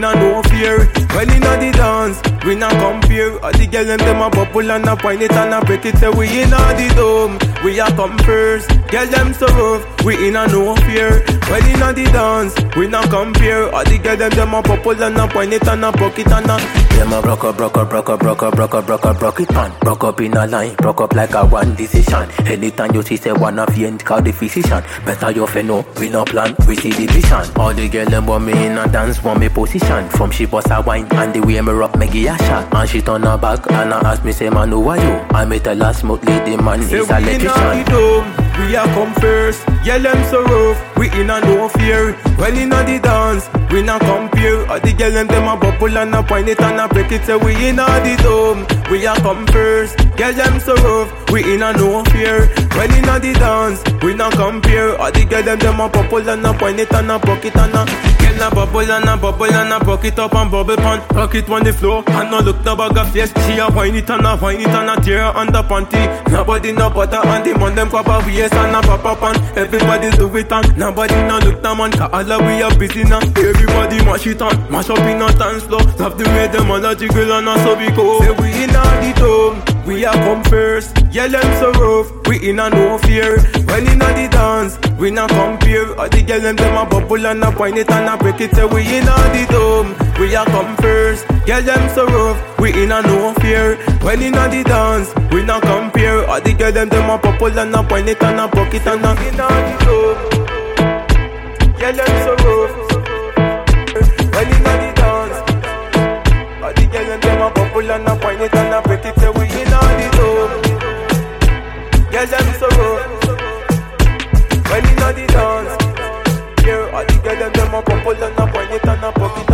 a no fear. When inna the dance, we not compare. All the girl them a bubble and a point it and a break it. Say we inna the dome, we a come first. Girl them so rough, we inna no fear. When inna the dance, we not compare. All the girl them a bubble and a point it and a broke it and a. Them a broke up it man. Broke up in a line, broke up like a one decision. Anytime you see say one of you ain't call the physician. Better you fi know, we no plan, we see the vision. All the girl them want me in a dance, want me position. From she bust a wine and the way me rock me give a shot. And she turn her back and I ask me say man who are you? I me tell her smoothly the man is a electrician. We a come first, yeah them so rough, we inna no fear. When inna the dance, we not compare. All the girl them a bubble and a point it and a break it. Say we inna the dome, we a come first. Girl them so rough, we inna no fear. When inna the dance, we not compare. All the girl them a bubble and a point it and a broke it and a. Girl a bubble and a broke it up and bubble pan. Rock it on the floor and no look no bag of face. She a whine it and a tear her under panty. Nobody no butter and the man them copper waist and a pop up and everybody do it and nobody no look no man. Cause all of we are busy now. Everybody mash it on, mash up in a dance floor. Love the way them all a jiggle and a so we go. Say we inna the dome, we a come first. Yeah them so rough, we inna no fear. When inna the dance, we not compare. All the girl them a bubble and a point it and a break it. Say we inna the dome, we a come first. Girl them so rough, we inna no fear. When inna the dance, we not compare. All the girl them a bubble and a point it and a broke it and a. Inna the dome, girl them so rough. When inna the dance, all the girl them a bubble and a point it and a break it. Say we inna the dome, girl them so rough. When inna the dance, yeah, all the girl them a bubble and a point it and a broke it.